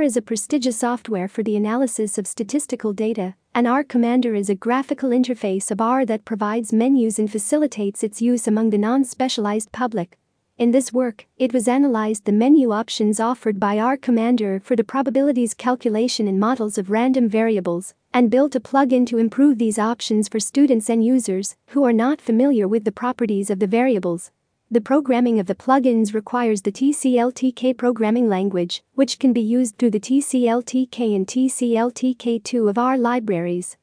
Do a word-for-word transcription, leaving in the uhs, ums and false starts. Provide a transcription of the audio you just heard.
R is a prestigious software for the analysis of statistical data, and R Commander is a graphical interface of R that provides menus and facilitates its use among the non-specialized public. In this work, it was analyzed the menu options offered by R Commander for the probabilities calculation and models of random variables, and built a plugin to improve these options for students and users who are not familiar with the properties of the variables. The programming of the plugins requires the T C L T K programming language, which can be used through the T C L T K and T C L T K two of R libraries.